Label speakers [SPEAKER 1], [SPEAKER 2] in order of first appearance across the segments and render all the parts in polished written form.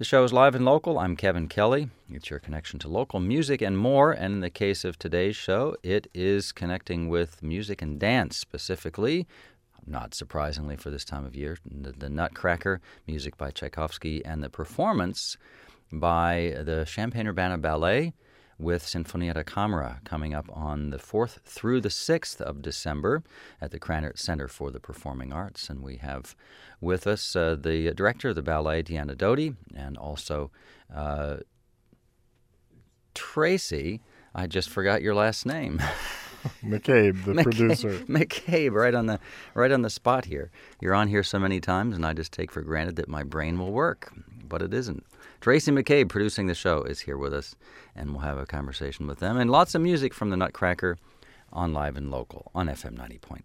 [SPEAKER 1] The show is live and local. I'm Kevin Kelly. It's your connection to local music and more. And in the case of today's show, it is connecting with music and dance specifically. Not surprisingly for this time of year, the Nutcracker, music by Tchaikovsky, and the performance by the Champaign-Urbana Ballet with Sinfonia da Camera coming up on the 4th through the 6th of December at the Krannert Center for the Performing Arts. And we have with us the director of the ballet, Deanna Doty, and also Tracy. I just forgot your last name.
[SPEAKER 2] McCabe, the producer.
[SPEAKER 1] McCabe, right on the spot here. You're on here so many times, and I just take for granted that my brain will work, but it isn't. Tracy McCabe, producing the show, is here with us, and we'll have a conversation with them. And lots of music from the Nutcracker on Live and Local on FM 90.9.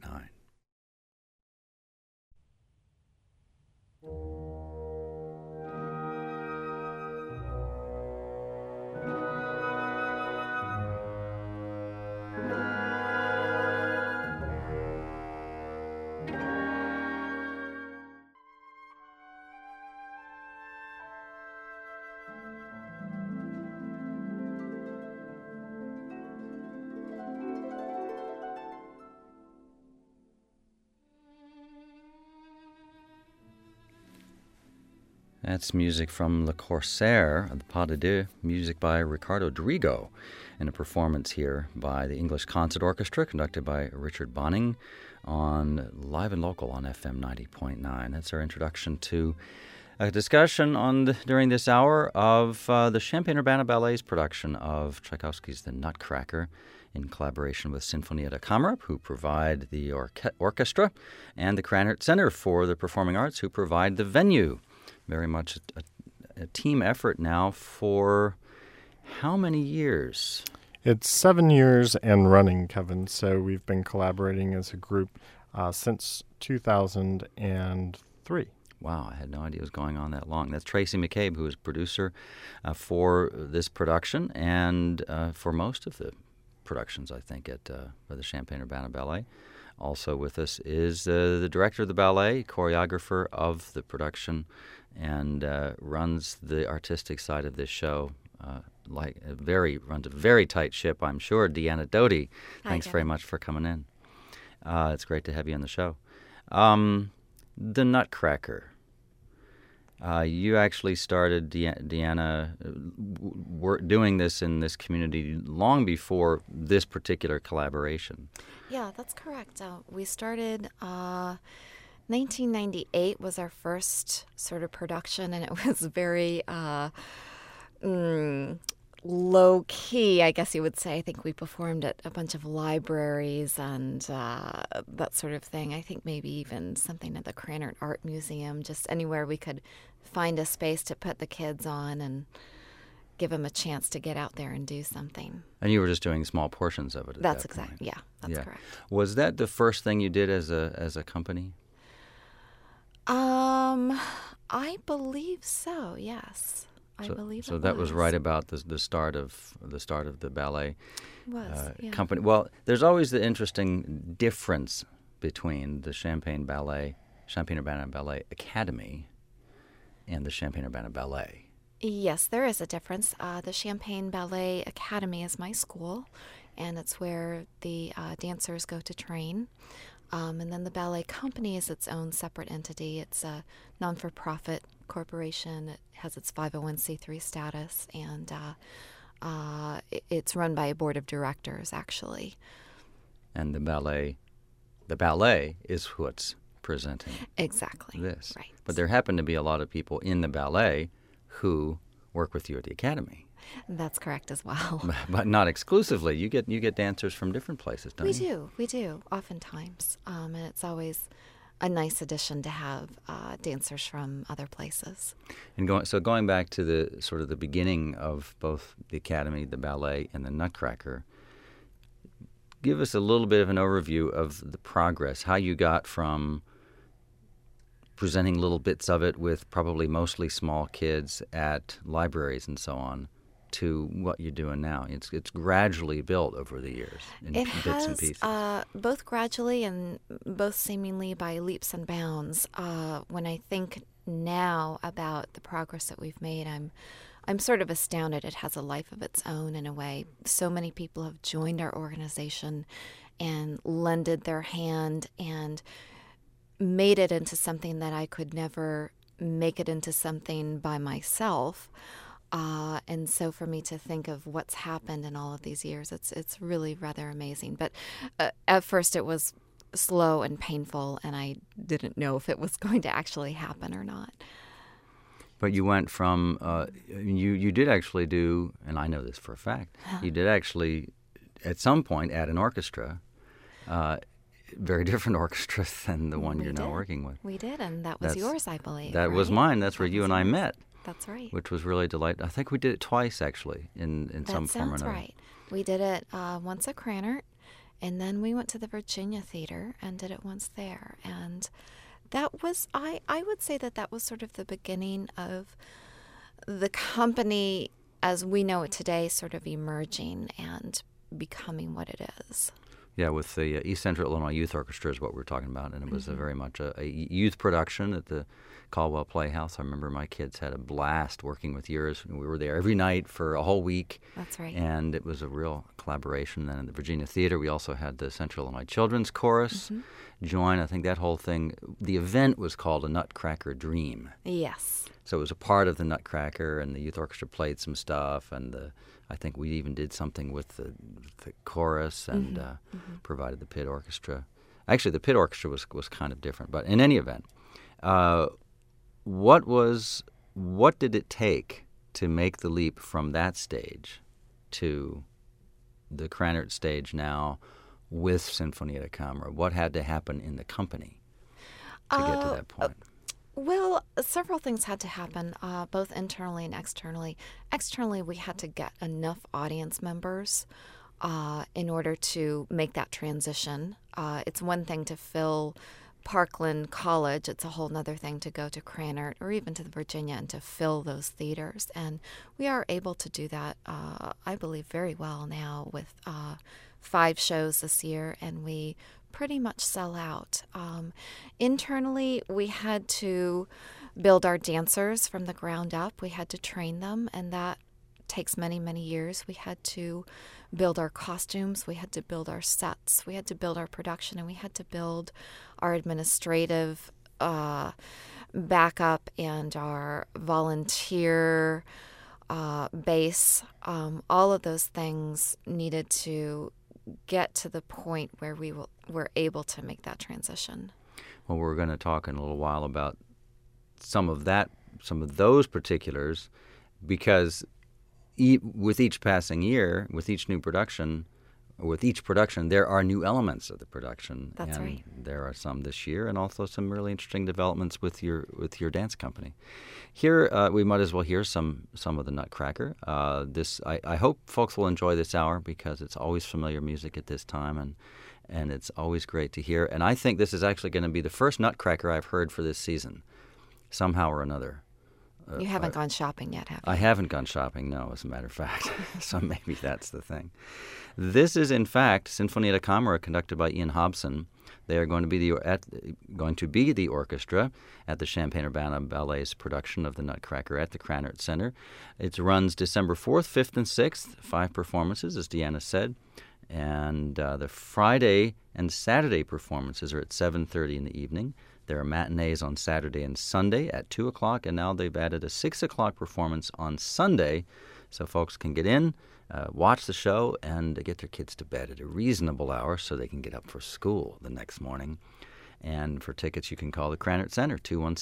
[SPEAKER 1] That's music from Le Corsaire, the Pas de Deux, music by Ricardo Drigo, and a performance here by the English Concert Orchestra, conducted by Richard Bonning, on Live and Local on FM 90.9. That's our introduction to a discussion during this hour of the Champaign-Urbana Ballet's production of Tchaikovsky's The Nutcracker, in collaboration with Sinfonia da Camera, who provide the orchestra, and the Krannert Center for the Performing Arts, who provide the venue. Very much a team effort now for how many years?
[SPEAKER 2] It's 7 years and running, Kevin. So we've been collaborating as a group since 2003.
[SPEAKER 1] Wow, I had no idea it was going on that long. That's Tracy McCabe, who is producer for this production and for most of the productions, I think, at the Champaign-Urbana Ballet. Also with us is the director of the ballet, choreographer of the production, and runs the artistic side of this show. Runs a very tight ship, I'm sure. Deanna Doty, thanks very much for coming in. It's great to have you on the show. The Nutcracker. You actually started, Deanna, doing this in this community long before this particular collaboration.
[SPEAKER 3] Yeah, that's correct. We started 1998 was our first sort of production, and it was very low key, I guess you would say. I think we performed at a bunch of libraries and that sort of thing. I think maybe even something at the Krannert Art Museum, just anywhere we could find a space to put the kids on and give them a chance to get out there and do something.
[SPEAKER 1] And you were just doing small portions of it at
[SPEAKER 3] That's
[SPEAKER 1] that point.
[SPEAKER 3] exactly, yeah, that's correct.
[SPEAKER 1] Was that the first thing you did as a company?
[SPEAKER 3] I believe so, yes. I believe
[SPEAKER 1] so. That was right about the start of the ballet company. Well, there's always the interesting difference between the Champaign-Urbana Ballet Academy, and the Champaign-Urbana Ballet.
[SPEAKER 3] Yes, there is a difference. The Champaign Ballet Academy is my school, and it's where the dancers go to train. And then the ballet company is its own separate entity. It's a non-for-profit corporation. It has its 501c3 status, and it's run by a board of directors, actually.
[SPEAKER 1] And the ballet is what's presenting
[SPEAKER 3] exactly
[SPEAKER 1] this.
[SPEAKER 3] Right.
[SPEAKER 1] But there happen to be a lot of people in the ballet who work with you at the academy.
[SPEAKER 3] That's correct as well.
[SPEAKER 1] But not exclusively. You get dancers from different places, don't you?
[SPEAKER 3] We do, oftentimes. And it's always a nice addition to have dancers from other places.
[SPEAKER 1] And going back to the sort of the beginning of both the academy, the ballet, and the Nutcracker, give us a little bit of an overview of the progress, how you got from presenting little bits of it with probably mostly small kids at libraries and so on, to what you're doing now? It's gradually built over the years in
[SPEAKER 3] It
[SPEAKER 1] bits
[SPEAKER 3] has
[SPEAKER 1] and pieces.
[SPEAKER 3] both gradually and both seemingly by leaps and bounds. When I think now about the progress that we've made, I'm sort of astounded. It has a life of its own in a way. So many people have joined our organization and lended their hand and made it into something that I could never make it into something by myself. And so for me to think of what's happened in all of these years, it's really rather amazing. But at first it was slow and painful, and I didn't know if it was going to actually happen or not.
[SPEAKER 1] But you went from you did actually do, and I know this for a fact, you did actually at some point add an orchestra, very different orchestra than the one you're now working with.
[SPEAKER 3] We did, and that was yours, I believe.
[SPEAKER 1] That was
[SPEAKER 3] right?
[SPEAKER 1] mine. That's where you and I met.
[SPEAKER 3] That's right.
[SPEAKER 1] Which was really delightful. I think we did it twice, actually, in some form or
[SPEAKER 3] That sounds
[SPEAKER 1] another.
[SPEAKER 3] right. We did it once at Cranert, and then we went to the Virginia Theater and did it once there. And that was, I would say that was sort of the beginning of the company as we know it today sort of emerging and becoming what it is.
[SPEAKER 1] Yeah, with the East Central Illinois Youth Orchestra is what we're talking about, and it was very much a youth production at the Caldwell Playhouse. I remember my kids had a blast working with yours. We were there every night for a whole week.
[SPEAKER 3] That's right.
[SPEAKER 1] And it was a real collaboration. Then in the Virginia Theater, we also had the Central Illinois Children's Chorus join. I think that whole thing, the event was called A Nutcracker Dream.
[SPEAKER 3] Yes.
[SPEAKER 1] So it was a part of the Nutcracker, and the youth orchestra played some stuff, and I think we even did something with the chorus and provided the pit orchestra. Actually, the pit orchestra was kind of different, but in any event, what did it take to make the leap from that stage to the Cranert stage now with Sinfonia da Camera? What had to happen in the company to get to that point?
[SPEAKER 3] Well, several things had to happen, both internally and externally. Externally, we had to get enough audience members in order to make that transition. It's one thing to fill Parkland College. It's a whole other thing to go to Cranert or even to the Virginia and to fill those theaters. And we are able to do that, I believe, very well now with 5 shows this year, and we pretty much sell out. Internally, we had to build our dancers from the ground up. We had to train them, and that takes many, many years. We had to build our costumes. We had to build our sets. We had to build our production, and we had to build our administrative backup and our volunteer base. All of those things needed to get to the point where we were able to make that transition.
[SPEAKER 1] Well, we're going to talk in a little while about some of those particulars, because with each passing year, with each production, there are new elements of the production.
[SPEAKER 3] That's right.
[SPEAKER 1] There are some this year, and also some really interesting developments with your dance company. Here, we might as well hear some of the Nutcracker. I hope folks will enjoy this hour, because it's always familiar music at this time, and it's always great to hear. And I think this is actually going to be the first Nutcracker I've heard for this season, somehow or another.
[SPEAKER 3] You haven't gone shopping yet, have you?
[SPEAKER 1] I haven't gone shopping, no, as a matter of fact. So maybe that's the thing. This is, in fact, Sinfonia da Camera, conducted by Ian Hobson. They are going to be the orchestra at the Champaign-Urbana Ballet's production of the Nutcracker at the Cranert Center. It runs December 4th, 5th, and 6th, 5 performances, as Deanna said. And the Friday and Saturday performances are at 7:30 in the evening. There are matinees on Saturday and Sunday at 2 o'clock, and now they've added a 6 o'clock performance on Sunday, so folks can get in, watch the show, and get their kids to bed at a reasonable hour so they can get up for school the next morning. And for tickets, you can call the Cranert Center,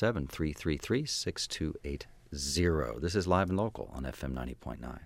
[SPEAKER 1] 217-333-6280. This is Live and Local on FM 90.9.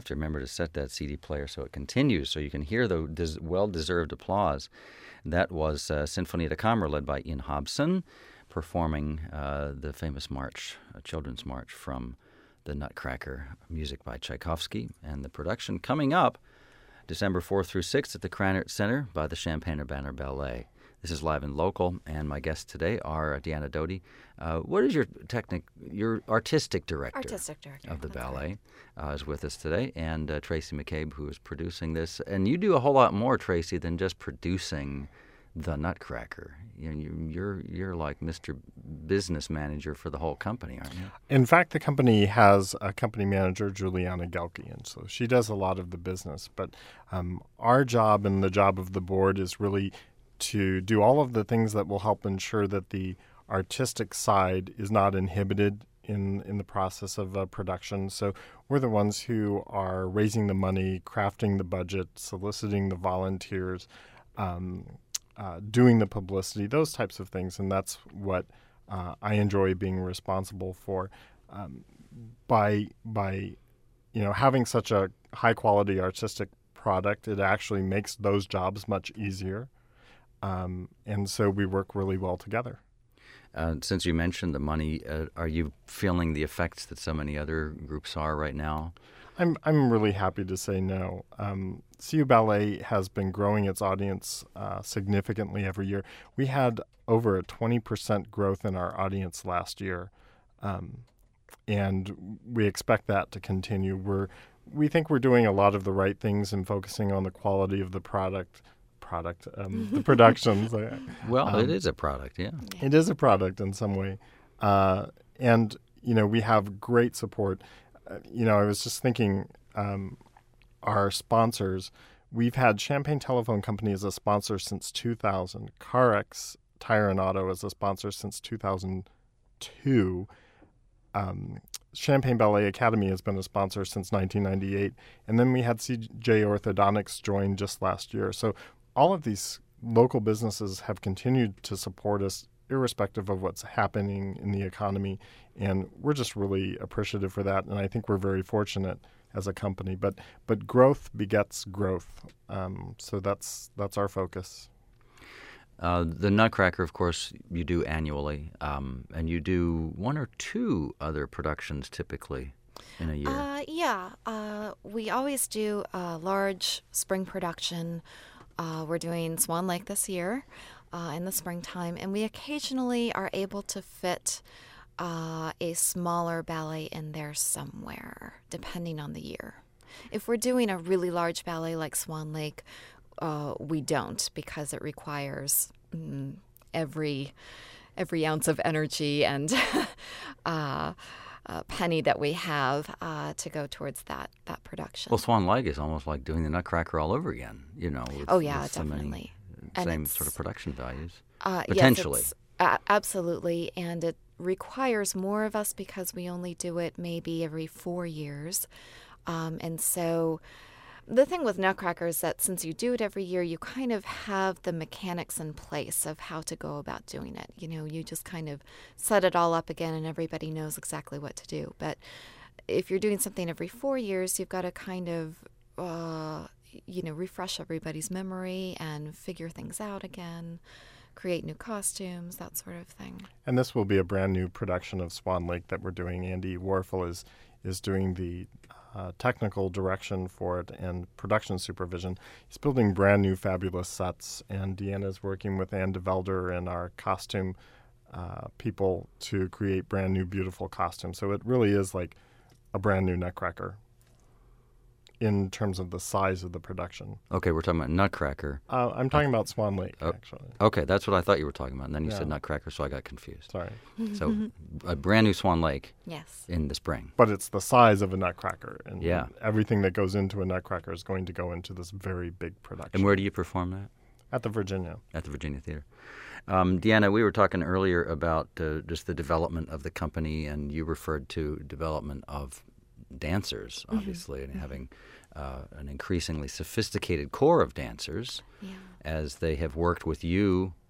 [SPEAKER 1] have to remember to set that CD player so it continues, so you can hear the well-deserved applause. That was Sinfonia da Camera, led by Ian Hobson, performing the famous march, a children's march from the Nutcracker, music by Tchaikovsky. And the production coming up December 4th through 6th at the Krannert Center by the Champaign-Urbana Ballet. This is Live and Local, and my guests today are Deanna Doty. What is your artistic director of the ballet is with us today, and Tracy McCabe, who is producing this. And you do a whole lot more, Tracy, than just producing the Nutcracker. You're like Mr. Business Manager for the whole company, aren't you?
[SPEAKER 2] In fact, the company has a company manager, Juliana Gelke, and so she does a lot of the business. But our job and the job of the board is really to do all of the things that will help ensure that the artistic side is not inhibited in the process of production. So we're the ones who are raising the money, crafting the budget, soliciting the volunteers, doing the publicity, those types of things, and that's what I enjoy being responsible for. By having such a high quality artistic product, it actually makes those jobs much easier, and so we work really well together.
[SPEAKER 1] Since you mentioned the money, are you feeling the effects that so many other groups are right now?
[SPEAKER 2] I'm really happy to say no. CU Ballet has been growing its audience significantly every year. We had over a 20% growth in our audience last year, and we expect that to continue. We think we're doing a lot of the right things and focusing on the quality of the the productions.
[SPEAKER 1] Well, it is a product, yeah.
[SPEAKER 2] It is a product in some way, and we have great support. I was just thinking, our sponsors, we've had Champaign Telephone Company as a sponsor since 2000, CarX Tire and Auto as a sponsor since 2002, Champaign Ballet Academy has been a sponsor since 1998, and then we had CJ Orthodontics join just last year. So all of these local businesses have continued to support us irrespective of what's happening in the economy, and we're just really appreciative for that, and I think we're very fortunate as a company. But growth begets growth, so that's our focus.
[SPEAKER 1] The Nutcracker, of course, you do annually, and you do one or two other productions typically in a year.
[SPEAKER 3] We always do a large spring production. We're doing Swan Lake this year in the springtime, and we occasionally are able to fit a smaller ballet in there somewhere, depending on the year. If we're doing a really large ballet like Swan Lake, we don't, because it requires every ounce of energy and penny that we have to go towards that production.
[SPEAKER 1] Well, Swan Lake is almost like doing the Nutcracker all over again, with
[SPEAKER 3] definitely.
[SPEAKER 1] So many same sort of production values,
[SPEAKER 3] potentially. Yes, absolutely, and it requires more of us because we only do it maybe every 4 years, and so the thing with Nutcracker is that since you do it every year, you kind of have the mechanics in place of how to go about doing it. You just kind of set it all up again and everybody knows exactly what to do. But if you're doing something every 4 years, you've got to kind of, refresh everybody's memory and figure things out again, create new costumes, that sort of thing.
[SPEAKER 2] And this will be a brand new production of Swan Lake that we're doing. Andy Warfel is doing the technical direction for it and production supervision. He's building brand new fabulous sets, and Deanna's working with Ann DeVelder and our costume people to create brand new beautiful costumes. So it really is like a brand new Nutcracker in terms of the size of the production.
[SPEAKER 1] Okay, we're talking about Nutcracker.
[SPEAKER 2] I'm talking about Swan Lake, actually.
[SPEAKER 1] Okay, that's what I thought you were talking about, and then you said Nutcracker, so I got confused.
[SPEAKER 2] Sorry.
[SPEAKER 1] So a brand new Swan Lake
[SPEAKER 3] yes.
[SPEAKER 1] in the spring.
[SPEAKER 2] But it's the size of a Nutcracker, and everything that goes into a Nutcracker is going to go into this very big production.
[SPEAKER 1] And where do you perform that?
[SPEAKER 2] At the Virginia.
[SPEAKER 1] At the Virginia Theater. Deanna, we were talking earlier about just the development of the company, and you referred to development of dancers, obviously, and having an increasingly sophisticated core of dancers as they have worked with you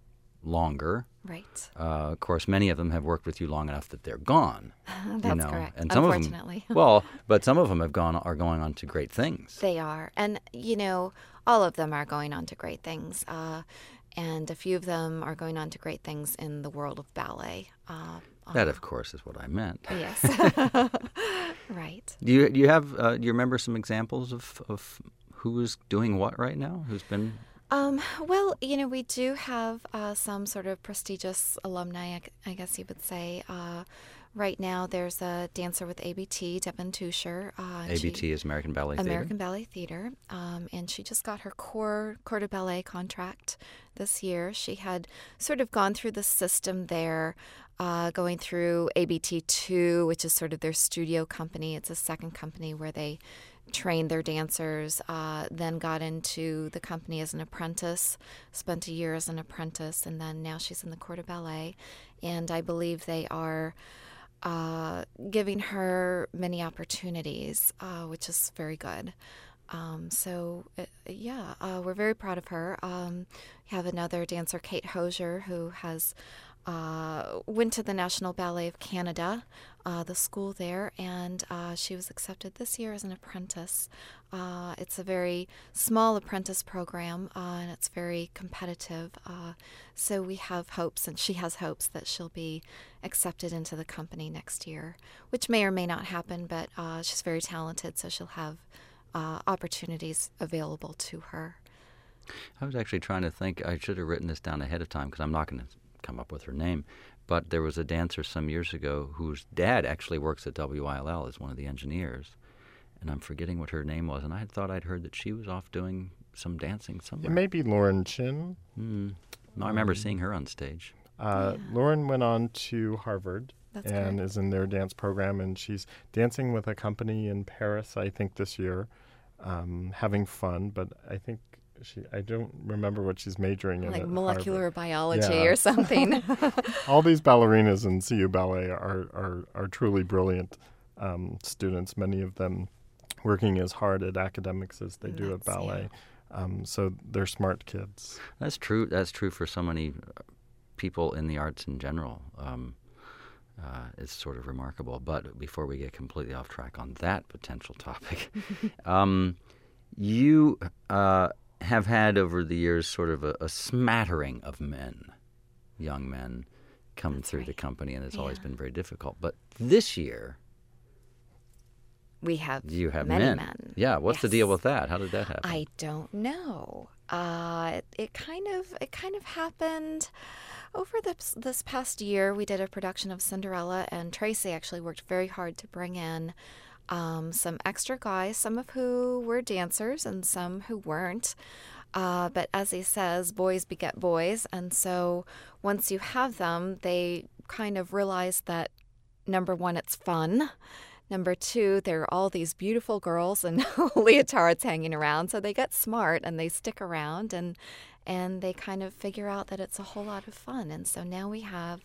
[SPEAKER 1] longer.
[SPEAKER 3] Right.
[SPEAKER 1] Of course, many of them have worked with you long enough that they're gone.
[SPEAKER 3] That's correct.
[SPEAKER 1] And some
[SPEAKER 3] Unfortunately.
[SPEAKER 1] of them, but some of them are going on to great things.
[SPEAKER 3] They are. And, all of them are going on to great things. And a few of them are going on to great things in the world of ballet.
[SPEAKER 1] That, of course, is what I meant.
[SPEAKER 3] Yes. Right.
[SPEAKER 1] Do you have? Do you remember some examples of who is doing what right now? Who's been?
[SPEAKER 3] Well, we do have some sort of prestigious alumni, I guess you would say. Right now, there's a dancer with ABT, Devin Tusher.
[SPEAKER 1] ABT is American Ballet Theater.
[SPEAKER 3] American Ballet Theater. And she just got her Corps de Ballet contract this year. She had sort of gone through the system there, going through ABT2, which is sort of their studio company. It's a second company where they trained their dancers, then got into the company as an apprentice, spent a year as an apprentice, and then now she's in the Corps de Ballet. And I believe they are giving her many opportunities, which is very good. We're very proud of her. We have another dancer, Kate Hosier, who has went to the National Ballet of Canada, the school there, and she was accepted this year as an apprentice. It's a very small apprentice program, and it's very competitive. So we have hopes, and she has hopes, that she'll be accepted into the company next year, which may or may not happen, but she's very talented, so she'll have opportunities available to her.
[SPEAKER 1] I was actually trying to think. I should have written this down ahead of time because I'm not going to come up with her name. But there was a dancer some years ago whose dad actually works at WILL as one of the engineers. And I'm forgetting what her name was. And I thought I'd heard that she was off doing some dancing somewhere.
[SPEAKER 2] It may be Lauren Chin.
[SPEAKER 1] No, I remember seeing her on stage.
[SPEAKER 2] Lauren went on to Harvard.
[SPEAKER 3] That's
[SPEAKER 2] and
[SPEAKER 3] correct.
[SPEAKER 2] is in their dance program. And she's dancing with a company in Paris, I think, this year, having fun. But I think I don't remember what she's majoring in.
[SPEAKER 3] Like
[SPEAKER 2] at
[SPEAKER 3] molecular
[SPEAKER 2] Harvard.
[SPEAKER 3] biology
[SPEAKER 2] Yeah.
[SPEAKER 3] or something.
[SPEAKER 2] All these ballerinas in CU Ballet are truly brilliant students, many of them working as hard at academics as they do at ballet. So they're smart kids.
[SPEAKER 1] That's true. That's true for so many people in the arts in general. It's sort of remarkable. But before we get completely off track on that potential topic, you have had over the years sort of a smattering of young men, come
[SPEAKER 3] That's
[SPEAKER 1] through
[SPEAKER 3] right.
[SPEAKER 1] the company, and it's always
[SPEAKER 3] Yeah.
[SPEAKER 1] been very difficult. But this year,
[SPEAKER 3] We have
[SPEAKER 1] you have
[SPEAKER 3] many men.
[SPEAKER 1] Yeah, what's the
[SPEAKER 3] Yes.
[SPEAKER 1] deal with that? How did that happen?
[SPEAKER 3] I don't know. It kind of happened over this past year. We did a production of Cinderella, and Tracy actually worked very hard to bring in some extra guys, some of who were dancers and some who weren't. But as he says, boys beget boys, and so once you have them, they kind of realize that, number one, it's fun. Number two, there are all these beautiful girls and leotards hanging around, so they get smart and they stick around, and they kind of figure out that it's a whole lot of fun. And so now we have,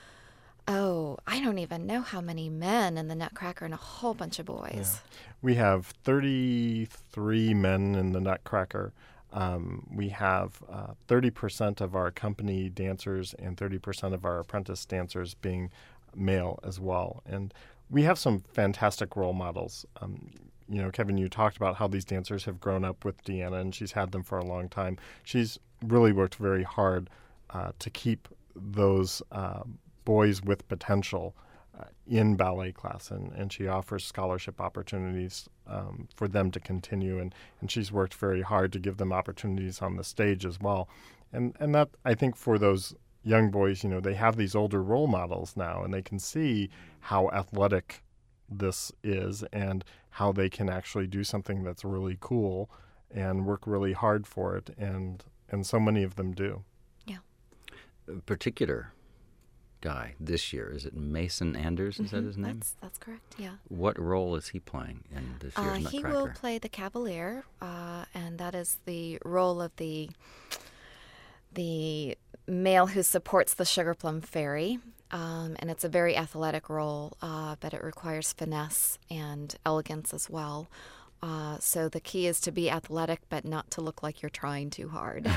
[SPEAKER 3] I don't even know how many men in the Nutcracker and a whole bunch of boys.
[SPEAKER 2] We have 33 men in the Nutcracker. We have 30% of our company dancers and 30% of our apprentice dancers being male as well. And we have some fantastic role models. Kevin, you talked about how these dancers have grown up with Deanna, and she's had them for a long time. She's really worked very hard to keep those boys with potential in ballet class, and she offers scholarship opportunities for them to continue, and she's worked very hard to give them opportunities on the stage as well. And that, I think, for those young boys, they have these older role models now, and they can see how athletic this is and how they can actually do something that's really cool and work really hard for it, and so many of them do.
[SPEAKER 3] Yeah.
[SPEAKER 1] A particular guy this year, is it Mason Anders? Is that his name?
[SPEAKER 3] That's correct, yeah.
[SPEAKER 1] What role is he playing in this year's Nutcracker?
[SPEAKER 3] He will play the Cavalier, and that is the role of the male who supports the Sugar Plum Fairy. And it's a very athletic role, but it requires finesse and elegance as well. So the key is to be athletic, but not to look like you're trying too hard.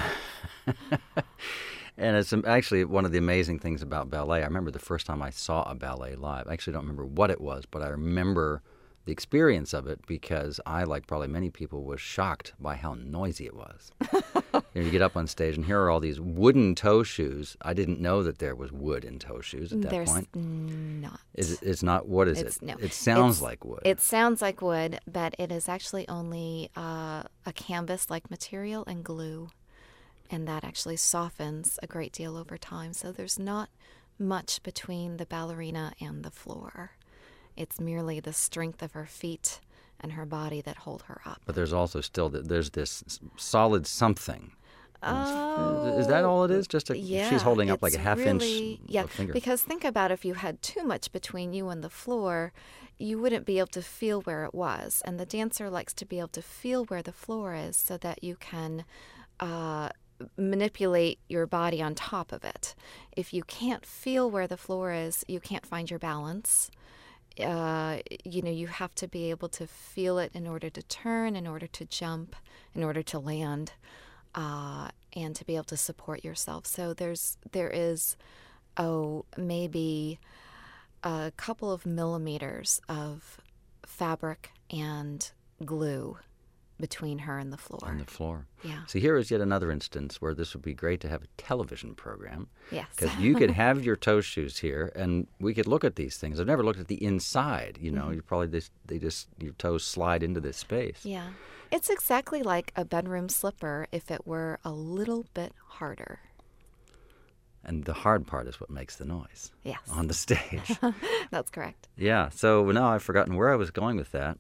[SPEAKER 1] And it's actually one of the amazing things about ballet. I remember the first time I saw a ballet live. I actually don't remember what it was, but I remember the experience of it because I, like probably many people, was shocked by how noisy it was. You get up on stage and here are all these wooden toe shoes. I didn't know that there was wood in toe shoes at that
[SPEAKER 3] There's
[SPEAKER 1] point.
[SPEAKER 3] not.
[SPEAKER 1] It's not. What is it?
[SPEAKER 3] No.
[SPEAKER 1] It sounds like wood.
[SPEAKER 3] It sounds like wood, but it is actually only a canvas-like material and glue. And that actually softens a great deal over time. So there's not much between the ballerina and the floor. It's merely the strength of her feet and her body that hold her up.
[SPEAKER 1] But there's also still there's this solid something.
[SPEAKER 3] Oh,
[SPEAKER 1] Is that all it is?
[SPEAKER 3] yeah,
[SPEAKER 1] she's holding up like a
[SPEAKER 3] it's
[SPEAKER 1] half
[SPEAKER 3] really,
[SPEAKER 1] inch of finger.
[SPEAKER 3] Because think about if you had too much between you and the floor, you wouldn't be able to feel where it was. And the dancer likes to be able to feel where the floor is so that you can manipulate your body on top of it. If you can't feel where the floor is, you can't find your balance. You have to be able to feel it in order to turn, in order to jump, in order to land, and to be able to support yourself. So there is maybe a couple of millimeters of fabric and glue between her and the floor.
[SPEAKER 1] On the floor.
[SPEAKER 3] Yeah.
[SPEAKER 1] See, here is yet another instance where this would be great to have a television program.
[SPEAKER 3] Yes.
[SPEAKER 1] Because you could have your toe shoes here, and we could look at these things. I've never looked at the inside. You know, you probably your toes slide into this space.
[SPEAKER 3] Yeah. It's exactly like a bedroom slipper if it were a little bit harder.
[SPEAKER 1] And the hard part is what makes the noise.
[SPEAKER 3] Yes.
[SPEAKER 1] On the stage.
[SPEAKER 3] That's correct.
[SPEAKER 1] Yeah. So now I've forgotten where I was going with that.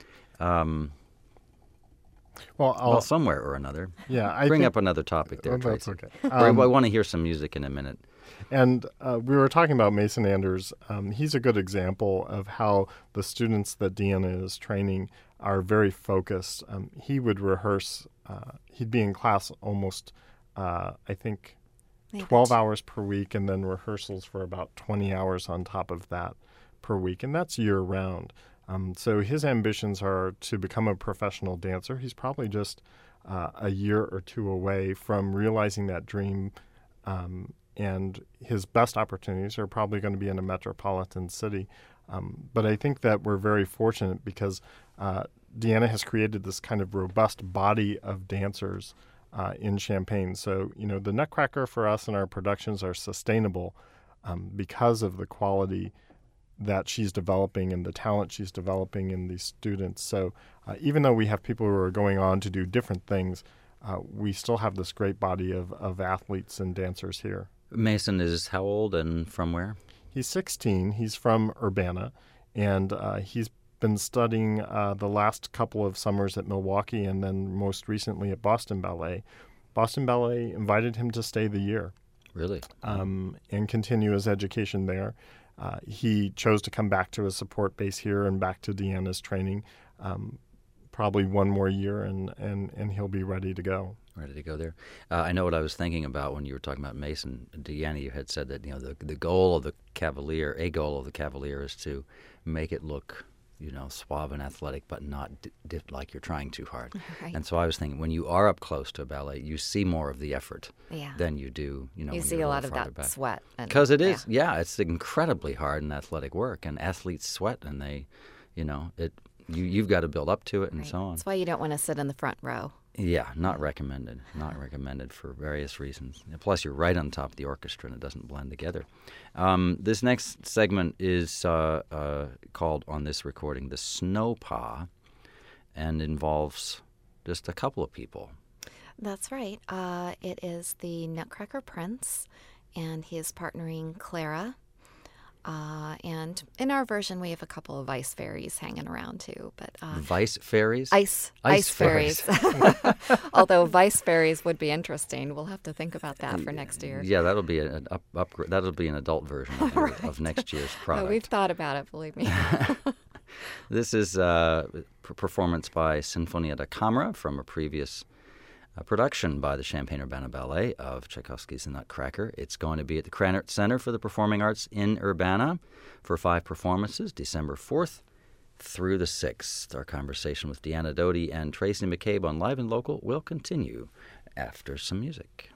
[SPEAKER 2] Well,
[SPEAKER 1] somewhere or another.
[SPEAKER 2] Yeah, I
[SPEAKER 1] Bring
[SPEAKER 2] think,
[SPEAKER 1] up another topic there,
[SPEAKER 2] that's
[SPEAKER 1] Tracy.
[SPEAKER 2] okay.
[SPEAKER 1] I want to hear some music in a minute.
[SPEAKER 2] And we were talking about Mason Anders. He's a good example of how the students that Deanna is training are very focused. He would rehearse. He'd be in class almost, I think, 12 hours per week, and then rehearsals for about 20 hours on top of that per week. And that's year-round. So his ambitions are to become a professional dancer. He's probably just a year or two away from realizing that dream, and his best opportunities are probably going to be in a metropolitan city. But I think that we're very fortunate because Deanna has created this kind of robust body of dancers in Champaign. So, the Nutcracker for us and our productions are sustainable because of the quality that she's developing and the talent she's developing in these students. So even though we have people who are going on to do different things, we still have this great body of athletes and dancers here.
[SPEAKER 1] Mason is how old and from where?
[SPEAKER 2] He's 16. He's from Urbana, and he's been studying the last couple of summers at Milwaukee and then most recently at Boston Ballet. Boston Ballet invited him to stay the year.
[SPEAKER 1] Really?
[SPEAKER 2] And continue his education there. He chose to come back to a support base here and back to Deanna's training, probably one more year, and he'll be ready to go.
[SPEAKER 1] Ready to go there. I know what I was thinking about when you were talking about Mason. Deanna, you had said that the goal of the Cavalier, is to make it look suave and athletic, but not like you're trying too hard.
[SPEAKER 3] Right.
[SPEAKER 1] And so I was thinking, when you are up close to a ballet, you see more of the effort than you do,
[SPEAKER 3] You see a lot of that sweat.
[SPEAKER 1] Because it is, it's incredibly hard and athletic work, and athletes sweat, and they, you've got to build up to it and so on.
[SPEAKER 3] That's why you don't want to sit in the front row.
[SPEAKER 1] Yeah, not recommended. Not recommended for various reasons. Plus, you're right on top of the orchestra, and it doesn't blend together. This next segment is called, on this recording, the Snowpaw, and involves just a couple of people.
[SPEAKER 3] That's right. It is the Nutcracker Prince, and he is partnering Clara. And in our version, we have a couple of ice fairies hanging around too. But
[SPEAKER 1] Vice fairies?
[SPEAKER 3] Ice fairies. Although vice fairies would be interesting. We'll have to think about that for next year.
[SPEAKER 1] Yeah, that'll be an upgrade. That'll be an adult version of next year's product.
[SPEAKER 3] Oh, we've thought about it, believe me.
[SPEAKER 1] This is a performance by Sinfonia da Camera from a previous production by the Champaign-Urbana Ballet of Tchaikovsky's The Nutcracker. It's going to be at the Krannert Center for the Performing Arts in Urbana for 5 performances, December 4th, through the 6th. Our conversation with Deanna Doty and Tracy McCabe on Live and Local will continue after some music.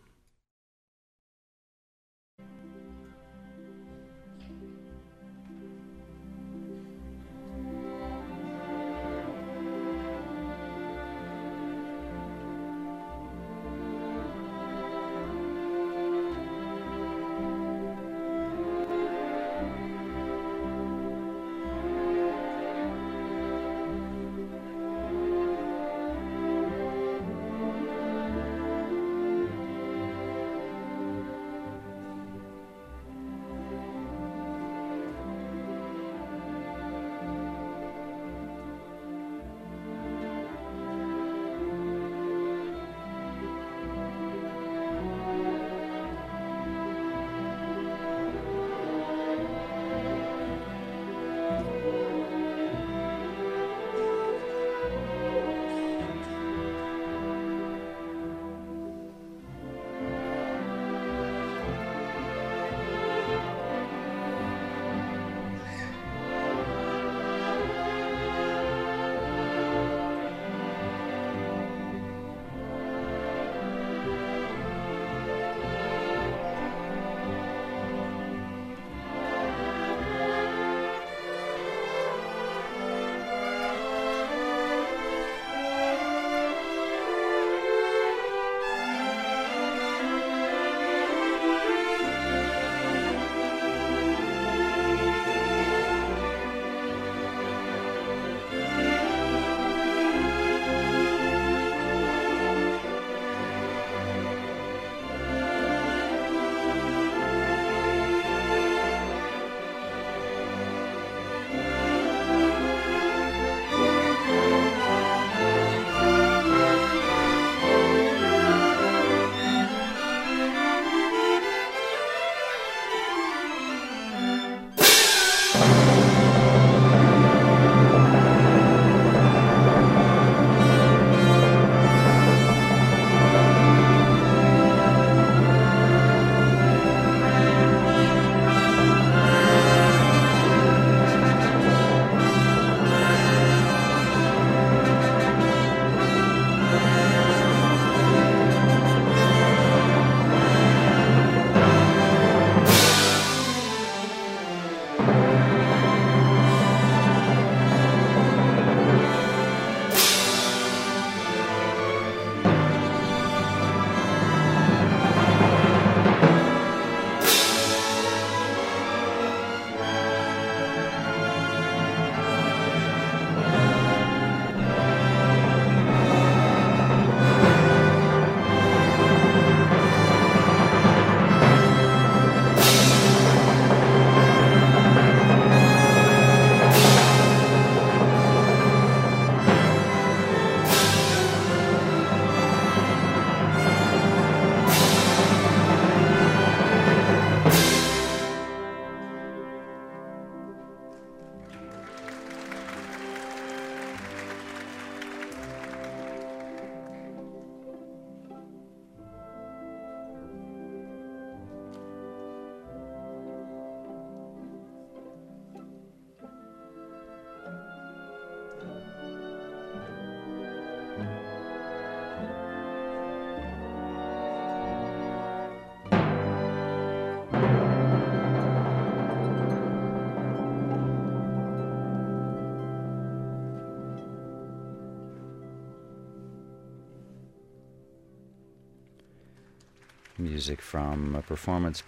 [SPEAKER 1] Music from a performance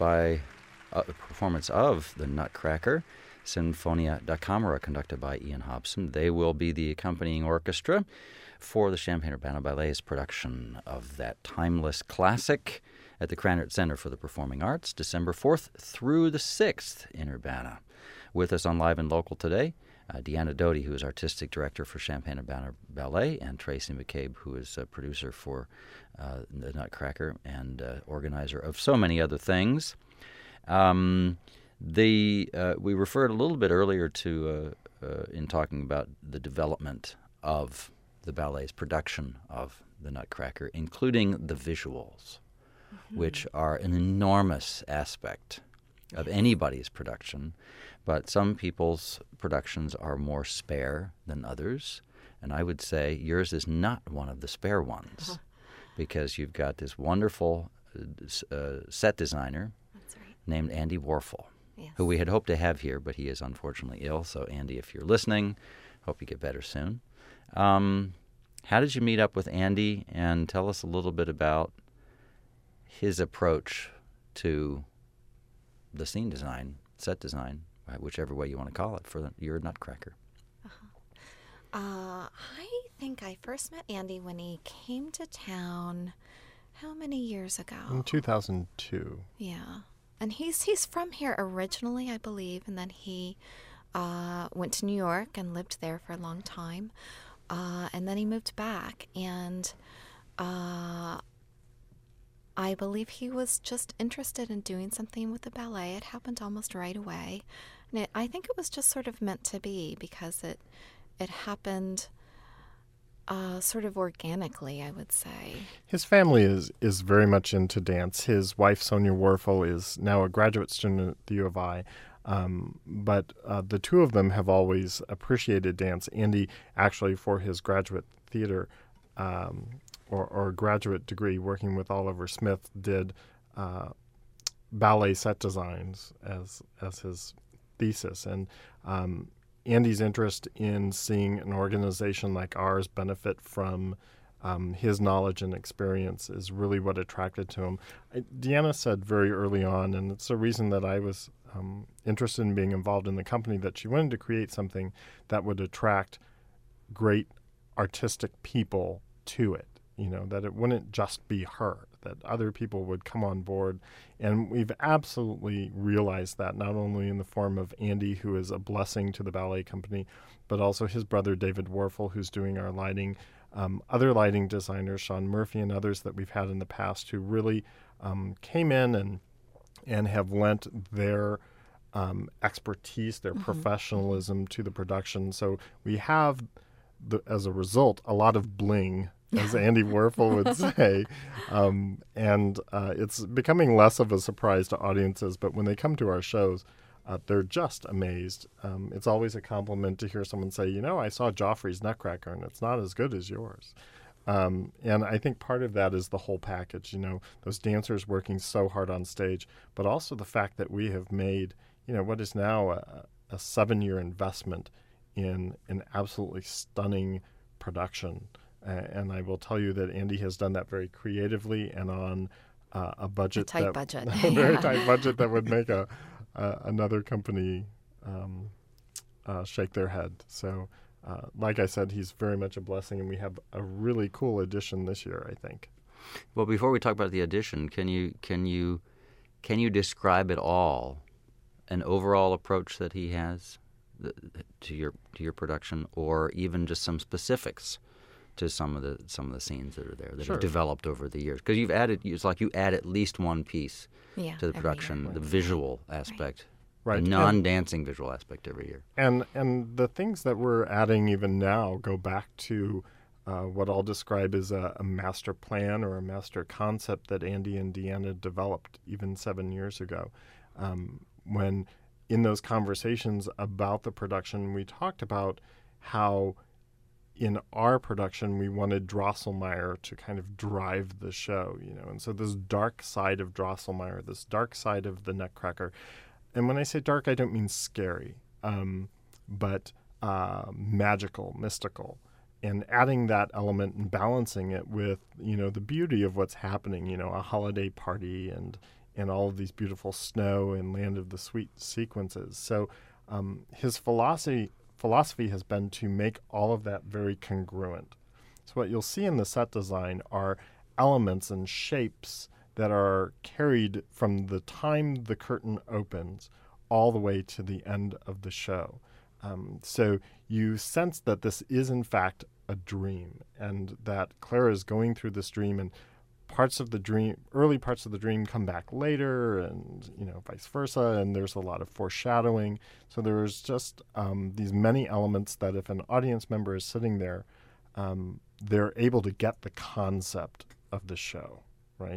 [SPEAKER 1] of the Nutcracker, Sinfonia da Camera, conducted by Ian Hobson. They will be the accompanying orchestra for the Champaign-Urbana Ballet's production of that timeless classic at the Krannert Center for the Performing Arts, December 4th through the 6th in Urbana. With us on Live and Local today, Deanna Doty, who is Artistic Director for Champaign-Urbana Ballet, and Tracy McCabe, who is a producer for the Nutcracker and organizer of so many other things. We referred a little bit earlier to, in talking about the development of the ballet's production of the Nutcracker, including the visuals, which are an enormous aspect of anybody's production, but some people's productions are more spare than others, and I would say yours is not one of the spare ones, because you've got this wonderful set designer
[SPEAKER 3] That's right.
[SPEAKER 1] named Andy Warfel,
[SPEAKER 3] Yes.
[SPEAKER 1] who we had hoped to have here, but he is unfortunately ill. So, Andy, if you're listening, hope you get better soon. How did you meet up with Andy? And tell us a little bit about his approach to the scene design, set design, whichever way you want to call it, for your Nutcracker.
[SPEAKER 3] I think I first met Andy when he came to town, how many years ago?
[SPEAKER 2] In 2002.
[SPEAKER 3] Yeah. And he's from here originally, I believe, and then he went to New York and lived there for a long time. And then he moved back, and I believe he was just interested in doing something with the ballet. It happened almost right away. And I think it was just sort of meant to be, because it happened sort of organically, I would say.
[SPEAKER 2] His family is very much into dance. His wife, Sonia Warfel, is now a graduate student at the U of I. But the two of them have always appreciated dance. Andy, actually, for his graduate theater or graduate degree, working with Oliver Smith, did ballet set designs as his thesis. And Andy's interest in seeing an organization like ours benefit from his knowledge and experience is really what attracted to him. Deanna said very early on, and it's the reason that I was interested in being involved in the company, that she wanted to create something that would attract great artistic people to it, that it wouldn't just be her, that other people would come on board. And we've absolutely realized that, not only in the form of Andy, who is a blessing to the ballet company, but also his brother, David Warfel, who's doing our lighting, other lighting designers, Sean Murphy and others that we've had in the past, who really came in and have lent their expertise, their professionalism to the production. So we have, as a result, a lot of bling, as Andy Warfel would say. And it's becoming less of a surprise to audiences, but when they come to our shows, they're just amazed. It's always a compliment to hear someone say, I saw Joffrey's Nutcracker, and it's not as good as yours. And I think part of that is the whole package, those dancers working so hard on stage, but also the fact that we have made, what is now a 7-year investment in an absolutely stunning production. And I will tell you that Andy has done that very creatively and on a budget,
[SPEAKER 3] a tight budget,
[SPEAKER 2] a very tight budget that would make another company shake their head. So, like I said, he's very much a blessing, and we have a really cool addition this year, I think.
[SPEAKER 1] Well, before we talk about the addition, can you describe at all an overall approach that he has to your production, or even just some specifics to some of the scenes that are there that
[SPEAKER 2] Sure.
[SPEAKER 1] have developed over the years? Because it's like you add at least one piece to the
[SPEAKER 3] every
[SPEAKER 1] production,
[SPEAKER 3] year.
[SPEAKER 1] the visual aspect,
[SPEAKER 2] Right.
[SPEAKER 1] the non-dancing visual aspect every year.
[SPEAKER 2] And the things that we're adding even now go back to what I'll describe as a master plan or a master concept that Andy and Deanna developed even 7 years ago. When in those conversations about the production, we talked about how in our production we wanted Drosselmeyer to kind of drive the show, and so this dark side of Drosselmeyer, this dark side of the Nutcracker. And when I say dark, I don't mean scary, but magical, mystical, and adding that element and balancing it with, the beauty of what's happening, a holiday party and all of these beautiful snow and Land of the Sweet sequences. So his philosophy has been to make all of that very congruent. So what you'll see in the set design are elements and shapes that are carried from the time the curtain opens all the way to the end of the show. So you sense that this is, in fact, a dream, and that Clara is going through this dream, and early parts of the dream come back later, and vice versa, and there's a lot of foreshadowing. So there's just these many elements that if an audience member is sitting there, they're able to get the concept of the show, right?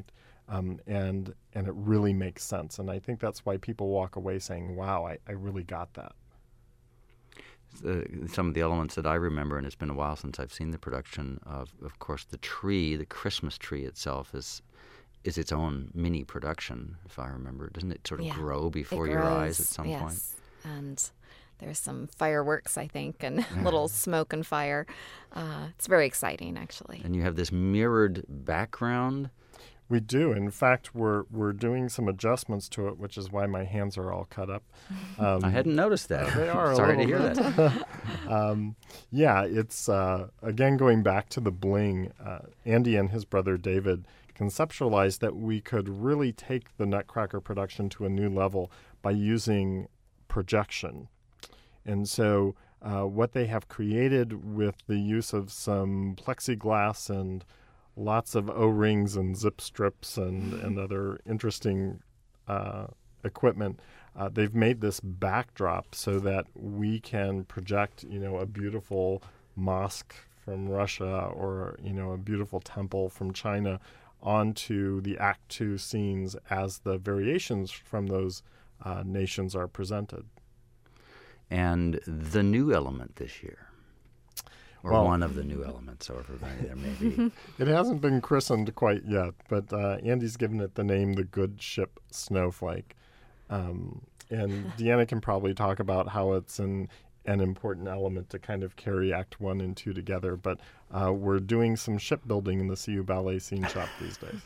[SPEAKER 2] and it really makes sense. And I think that's why people walk away saying, wow, I really got that.
[SPEAKER 1] Some of the elements that I remember, and it's been a while since I've seen the production of course, the tree, the Christmas tree itself is its own mini production, if I remember. Doesn't it sort of grow before your eyes at some point?
[SPEAKER 3] Yes, and there's some fireworks, I think, and little smoke and fire. It's very exciting, actually.
[SPEAKER 1] And you have this mirrored background.
[SPEAKER 2] We do. In fact, we're doing some adjustments to it, which is why my hands are all cut up.
[SPEAKER 1] I hadn't noticed that.
[SPEAKER 2] They are.
[SPEAKER 1] Sorry to hear
[SPEAKER 2] bit.
[SPEAKER 1] that.
[SPEAKER 2] It's again going back to the bling. Andy and his brother David conceptualized that we could really take the Nutcracker production to a new level by using projection. And so what they have created with the use of some plexiglass and lots of O-rings and zip strips and other interesting equipment, they've made this backdrop so that we can project, a beautiful mosque from Russia or, a beautiful temple from China onto the Act 2 scenes as the variations from those nations are presented.
[SPEAKER 1] And the new element this year, or one of the new elements, however many there may be.
[SPEAKER 2] It hasn't been christened quite yet, but Andy's given it the name the Good Ship Snowflake. And Deanna can probably talk about how it's an important element to kind of carry Act 1 and 2 together. But we're doing some shipbuilding in the CU Ballet Scene Shop these days.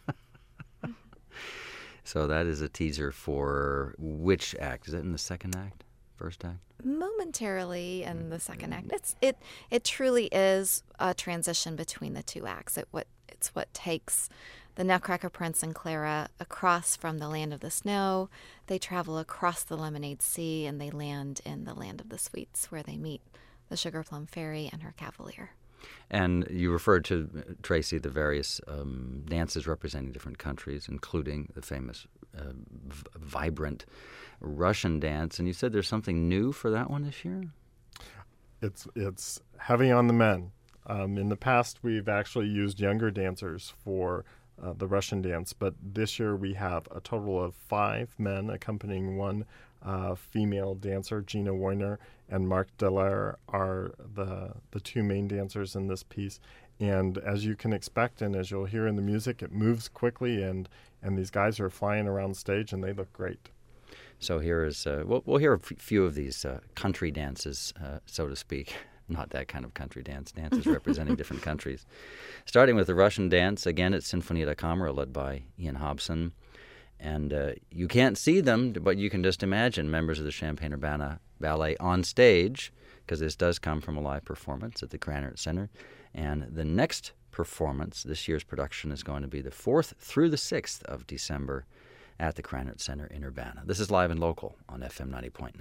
[SPEAKER 1] So that is a teaser for which act? Is that in the second act? First act?
[SPEAKER 3] Momentarily in the second act. It truly is a transition between the two acts. It's what takes the Nutcracker Prince and Clara across from the Land of the Snow. They travel across the Lemonade Sea and they land in the Land of the Sweets, where they meet the Sugar Plum Fairy and her cavalier.
[SPEAKER 1] And you referred to, Tracy, the various dances representing different countries, including the famous vibrant Russian dance. And you said there's something new for that one this year?
[SPEAKER 2] It's heavy on the men. In the past, we've actually used younger dancers for the Russian dance, but this year we have a total of 5 men accompanying one female dancer. Gina Woyner and Marc Dallaire are the 2 main dancers in this piece. And as you can expect, and as you'll hear in the music, it moves quickly, and these guys are flying around stage, and they look great.
[SPEAKER 1] So here is, we'll hear a few of these country dances, so to speak. Not that kind of country dances representing different countries. Starting with the Russian dance, again, it's Sinfonia da Camera, led by Ian Hobson. And you can't see them, but you can just imagine members of the Champaign-Urbana Ballet on stage, because this does come from a live performance at the Krannert Center. And the next performance, this year's production, is going to be the 4th through the 6th of December at the Krannert Center in Urbana. This is Live and Local on FM 90.9.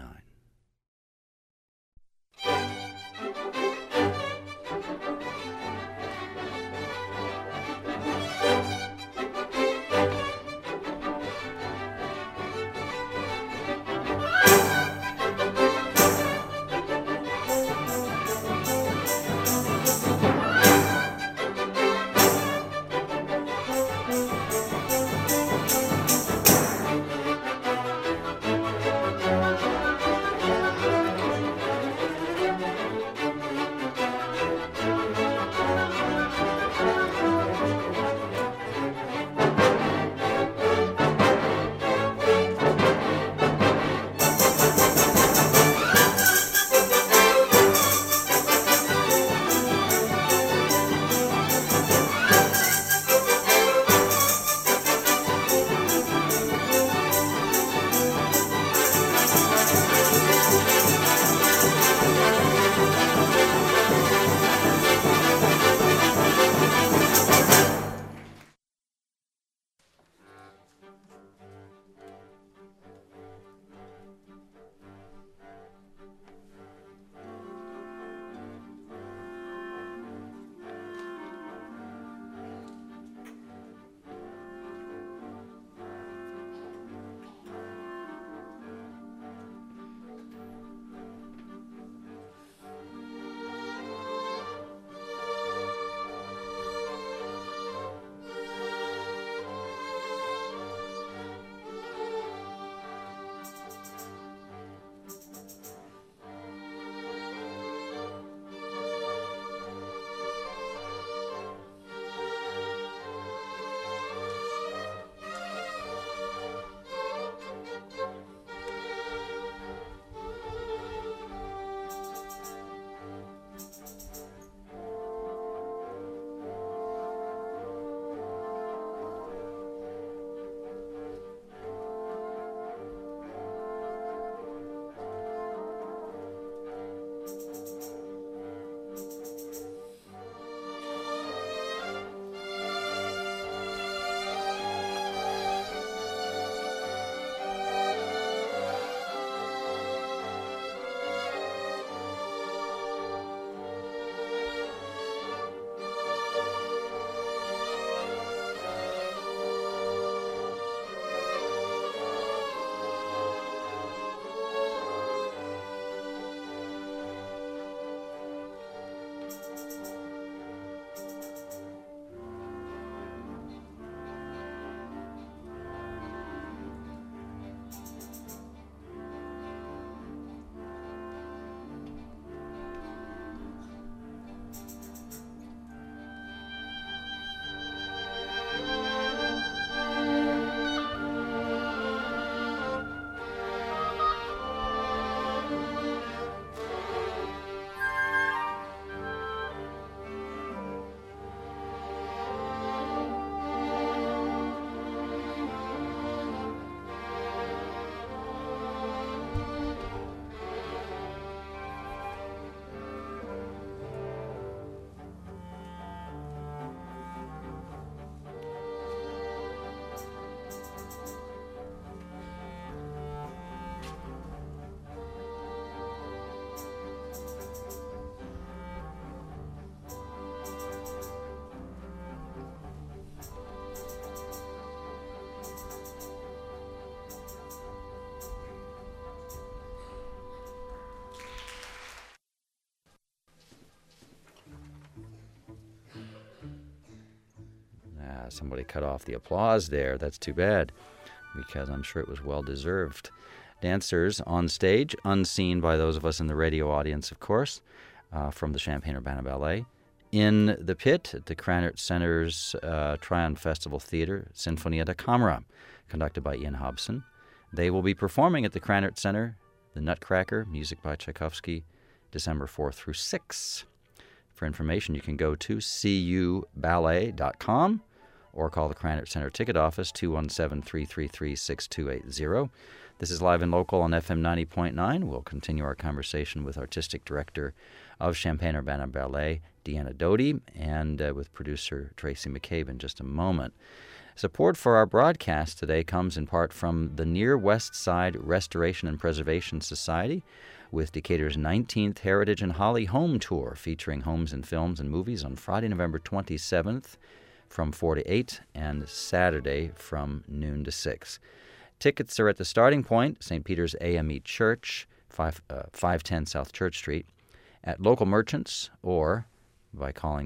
[SPEAKER 1] Somebody cut off the applause there. That's too bad, because I'm sure it was well-deserved. Dancers on stage, unseen by those of us in the radio audience, of course, from the Champaign-Urbana Ballet. In the pit at the Krannert Center's Tryon Festival Theater, Sinfonia da Camera, conducted by Ian Hobson. They will be performing at the Krannert Center, The Nutcracker, music by Tchaikovsky, December 4th through 6th. For information, you can go to cuballet.com or call the Krannert Center ticket office, 217-333-6280. This is Live and Local on FM 90.9. We'll continue our conversation with Artistic Director of Champaign-Urbana Ballet, Deanna Doty, and with producer Tracy McCabe in just a moment. Support for our broadcast today comes in part from the Near West Side Restoration and Preservation Society, with Decatur's 19th Heritage and Holly Home Tour, featuring homes and films and movies on Friday, November 27th from 4 to 8, and Saturday from noon to 6. Tickets are at the starting point, St. Peter's AME Church, 510 South Church Street, at local merchants, or by calling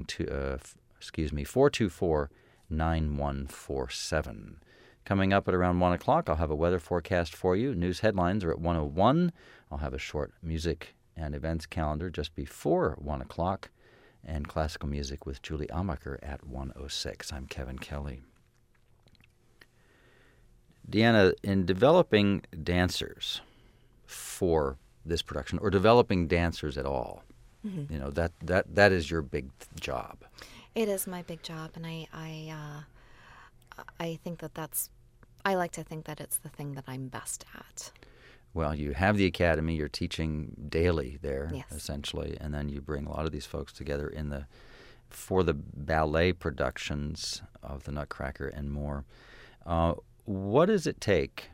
[SPEAKER 1] 424-9147. Coming up at around 1 o'clock, I'll have a weather forecast for you. News headlines are at 1:01. I'll have a short music and events calendar just before 1 o'clock, and classical music with Julie Amacher at 1:06. I'm Kevin Kelly. Deanna, in developing dancers for this production, or developing dancers at all, you know, that is your big job.
[SPEAKER 3] It is my big job, and I think I like to think that it's the thing that I'm best at.
[SPEAKER 1] Well, you have the academy. You're teaching daily there,
[SPEAKER 3] yes,
[SPEAKER 1] essentially, and then you bring a lot of these folks together for the ballet productions of the Nutcracker and more. What does it take,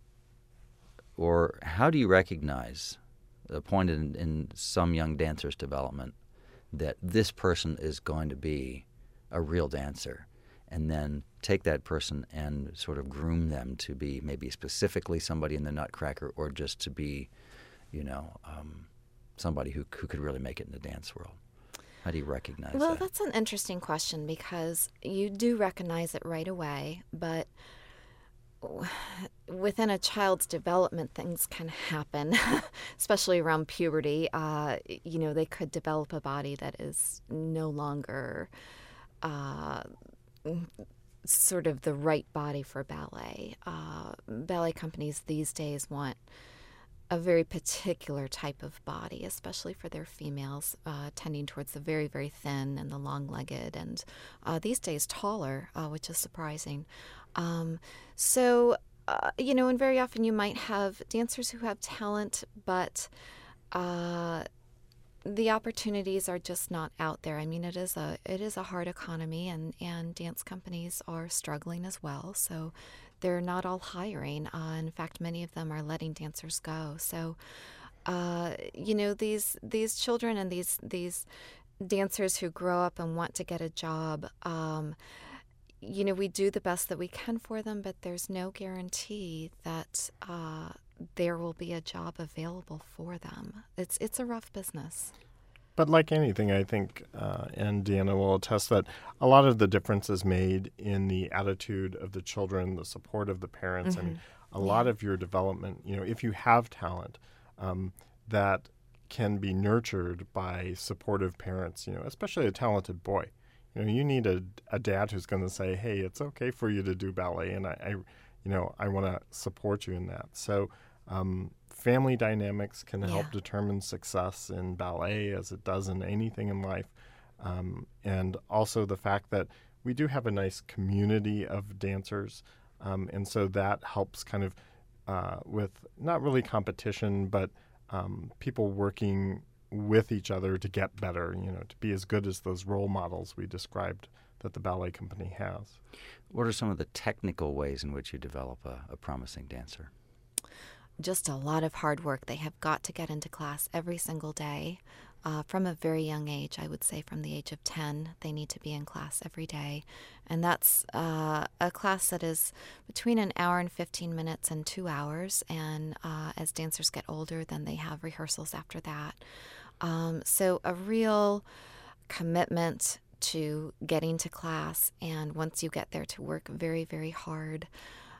[SPEAKER 1] or how do you recognize a point in some young dancer's development that this person is going to be a real dancer, and then take that person and sort of groom them to be maybe specifically somebody in the Nutcracker, or just to be, somebody who could really make it in the dance world? How do you recognize that?
[SPEAKER 3] Well, that's an interesting question, because you do recognize it right away, but within a child's development, things can happen, especially around puberty. They could develop a body that is no longer sort of the right body for ballet. Ballet companies these days want a very particular type of body, especially for their females, tending towards the very, very thin and the long-legged, and these days taller, which is surprising. And very often you might have dancers who have talent, but the opportunities are just not out there. I mean, it is a hard economy, and dance companies are struggling as well. So they're not all hiring. In fact, many of them are letting dancers go. So, these children and these dancers who grow up and want to get a job, we do the best that we can for them, but there's no guarantee that there will be a job available for them. It's a rough business.
[SPEAKER 2] But like anything, I think, and Deanna will attest, that a lot of the difference is made in the attitude of the children, the support of the parents.
[SPEAKER 3] Mm-hmm.
[SPEAKER 2] I mean, a lot of your development, if you have talent, that can be nurtured by supportive parents, especially a talented boy. You need a dad who's going to say, hey, it's okay for you to do ballet, and I want to support you in that. So family dynamics can help determine success in ballet, as it does in anything in life. And also the fact that we do have a nice community of dancers, and so that helps kind of with not really competition, but people working with each other to get better, to be as good as those role models we described that the ballet company has.
[SPEAKER 1] What are some of the technical ways in which you develop a promising dancer?
[SPEAKER 3] Just a lot of hard work. They have got to get into class every single day. From a very young age, I would say from the age of 10, they need to be in class every day. And that's a class that is between an hour and 15 minutes and 2 hours. And as dancers get older, then they have rehearsals after that. So a real commitment to getting to class, and once you get there, to work very, very hard.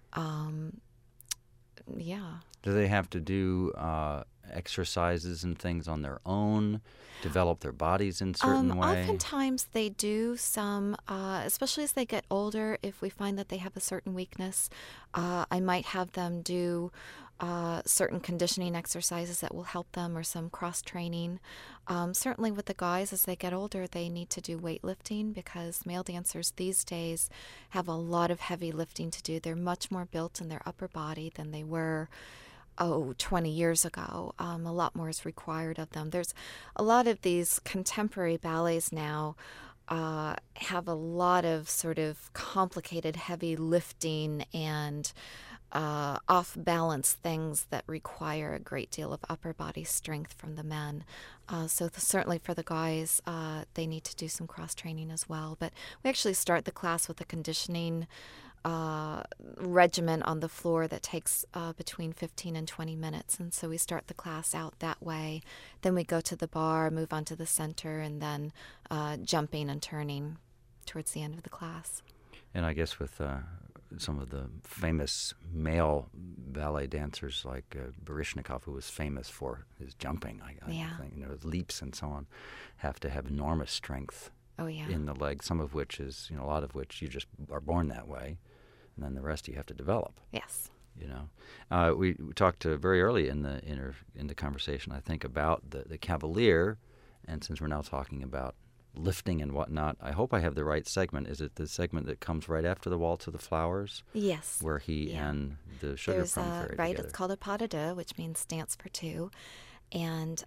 [SPEAKER 3] Yeah.
[SPEAKER 1] Do they have to do exercises and things on their own, develop their bodies in certain way?
[SPEAKER 3] Oftentimes they do some, especially as they get older. If we find that they have a certain weakness, I might have them do certain conditioning exercises that will help them, or some cross training. Certainly with the guys, as they get older, they need to do weightlifting, because male dancers these days have a lot of heavy lifting to do. They're much more built in their upper body than they were 20 years ago. A lot more is required of them. There's a lot of these contemporary ballets now have a lot of sort of complicated heavy lifting and off-balance things that require a great deal of upper body strength from the men. Certainly for the guys, they need to do some cross-training as well. But we actually start the class with a conditioning regimen on the floor that takes between 15 and 20 minutes. And so we start the class out that way. Then we go to the bar, move on to the center, and then jumping and turning towards the end of the class.
[SPEAKER 1] And I guess with some of the famous male ballet dancers like Baryshnikov, who was famous for his jumping, I think, his leaps and so on, have to have enormous strength in the legs, some of which is, a lot of which you just are born that way, and then the rest you have to develop.
[SPEAKER 3] Yes.
[SPEAKER 1] We talked very early in the conversation, I think, about the cavalier, and since we're now talking about lifting and whatnot, I hope I have the right segment. Is it the segment that comes right after the Waltz of the Flowers?
[SPEAKER 3] Yes.
[SPEAKER 1] Where he and the Sugar Plum Fairy
[SPEAKER 3] right,
[SPEAKER 1] together.
[SPEAKER 3] It's called a pas de deux, which means dance for two. And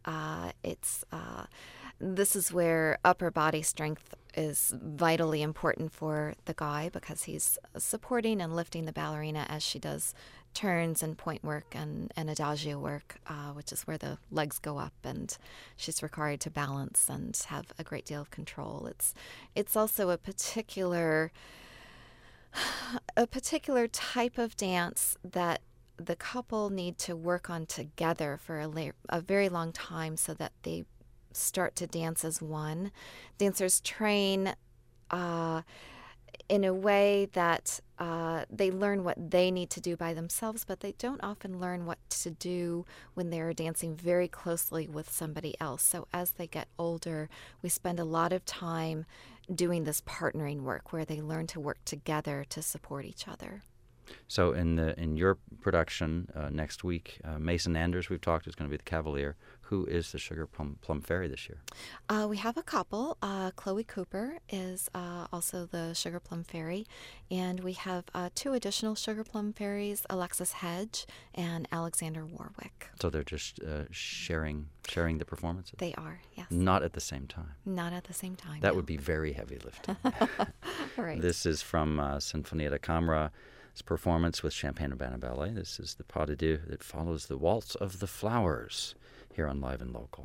[SPEAKER 3] this is where upper body strength is vitally important for the guy, because he's supporting and lifting the ballerina as she does turns and point work and adagio work, which is where the legs go up and she's required to balance and have a great deal of control. It's also a particular type of dance that the couple need to work on together for a very long time, so that they start to dance as one. Dancers train in a way that they learn what they need to do by themselves, but they don't often learn what to do when they're dancing very closely with somebody else. So as they get older, we spend a lot of time doing this partnering work where they learn to work together to support each other.
[SPEAKER 1] So in your production next week, Mason Anders, we've talked, is going to be the Cavalier. Who is the Sugar Plum Fairy this year?
[SPEAKER 3] We have a couple. Chloe Cooper is also the Sugar Plum Fairy, and we have two additional Sugar Plum Fairies, Alexis Hedge and Alexander Warwick.
[SPEAKER 1] So they're just sharing the performances?
[SPEAKER 3] They are, yes.
[SPEAKER 1] Not at the same time?
[SPEAKER 3] Not at the same time,
[SPEAKER 1] That
[SPEAKER 3] no.
[SPEAKER 1] would be very heavy lifting.
[SPEAKER 3] Right.
[SPEAKER 1] This is from Sinfonia da Camera. Performance with Champaign-Urbana Ballet. This is the pas de deux that follows the Waltz of the Flowers here on Live and Local.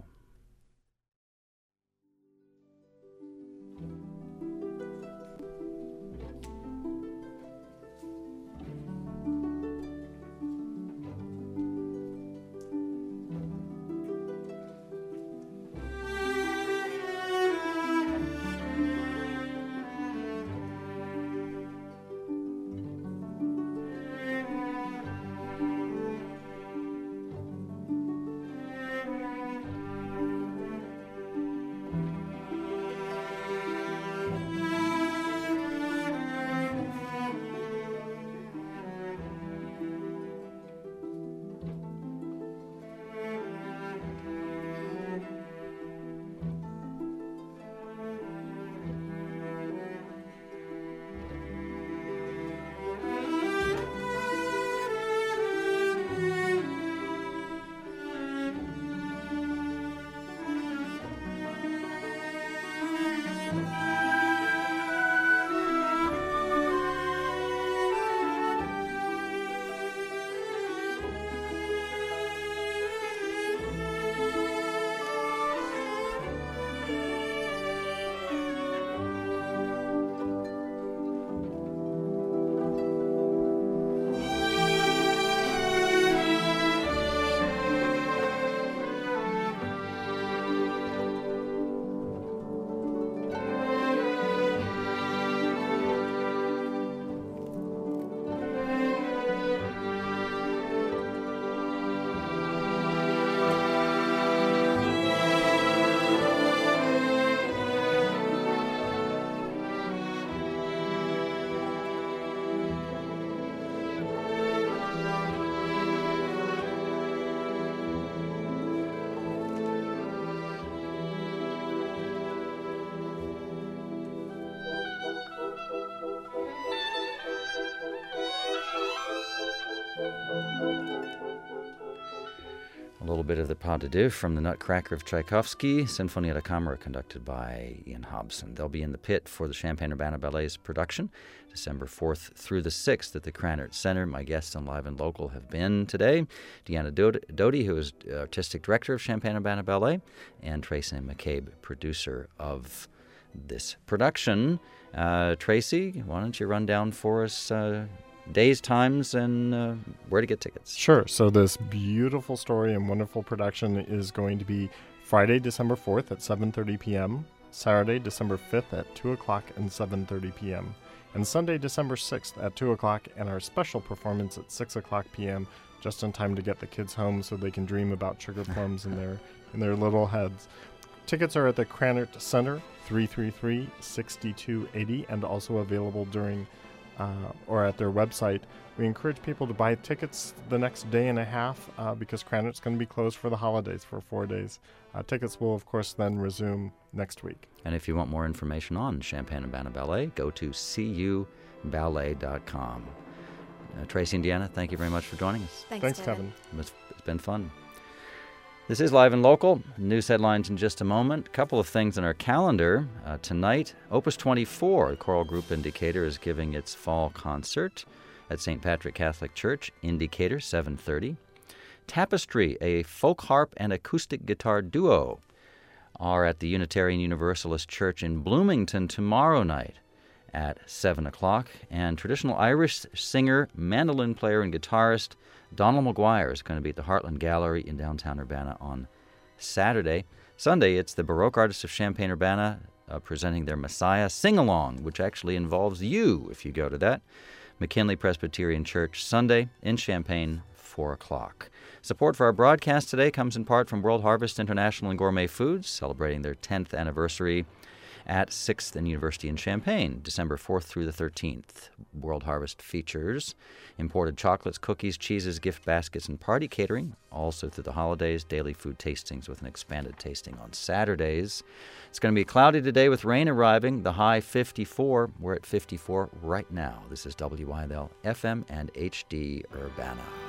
[SPEAKER 1] A little bit of the pas de deux from the Nutcracker of Tchaikovsky, Sinfonia da Camera, conducted by Ian Hobson. They'll be in the pit for the Champaign-Urbana Ballet's production, December 4th through the 6th at the Krannert Center. My guests on Live and Local have been today Deanna Doty, who is Artistic Director of Champaign-Urbana Ballet, and Tracy McCabe, producer of this production. Tracy, why don't you run down for us days, times, and where to get tickets?
[SPEAKER 2] Sure. So this beautiful story and wonderful production is going to be Friday, December 4th at 7:30 p.m., Saturday, December 5th at 2 o'clock and 7:30 p.m., and Sunday, December 6th at 2 o'clock, and our special performance at 6 o'clock p.m., just in time to get the kids home so they can dream about sugar plums in their little heads. Tickets are at the Krannert Center, 333-6280, and also available during or at their website. We encourage people to buy tickets the next day and a half because Krannert's going to be closed for the holidays for 4 days. Tickets will, of course, then resume next week.
[SPEAKER 1] And if you want more information on Champaign-Urbana Ballet, go to cuballet.com. Tracy and Deanna, thank you very much for joining us.
[SPEAKER 2] Thanks, Kevin.
[SPEAKER 1] It's been fun. This is Live and Local. News headlines in just a moment. A couple of things on our calendar. Tonight, Opus 24, the choral group Indicator, is giving its fall concert at St. Patrick Catholic Church. Indicator, 7:30. Tapestry, a folk harp and acoustic guitar duo, are at the Unitarian Universalist Church in Bloomington tomorrow night at 7 o'clock. And traditional Irish singer, mandolin player, and guitarist Donald McGuire is going to be at the Heartland Gallery in downtown Urbana on Saturday. Sunday, it's the Baroque Artists of Champaign-Urbana presenting their Messiah Sing-Along, which actually involves you if you go to that. McKinley Presbyterian Church, Sunday in Champaign, 4 o'clock. Support for our broadcast today comes in part from World Harvest International and Gourmet Foods, celebrating their 10th anniversary at 6th and University in Champaign, December 4th through the 13th. World Harvest features imported chocolates, cookies, cheeses, gift baskets, and party catering. Also through the holidays, daily food tastings with an expanded tasting on Saturdays. It's going to be cloudy today with rain arriving, the high 54. We're at 54 right now. This is WYL FM and HD Urbana.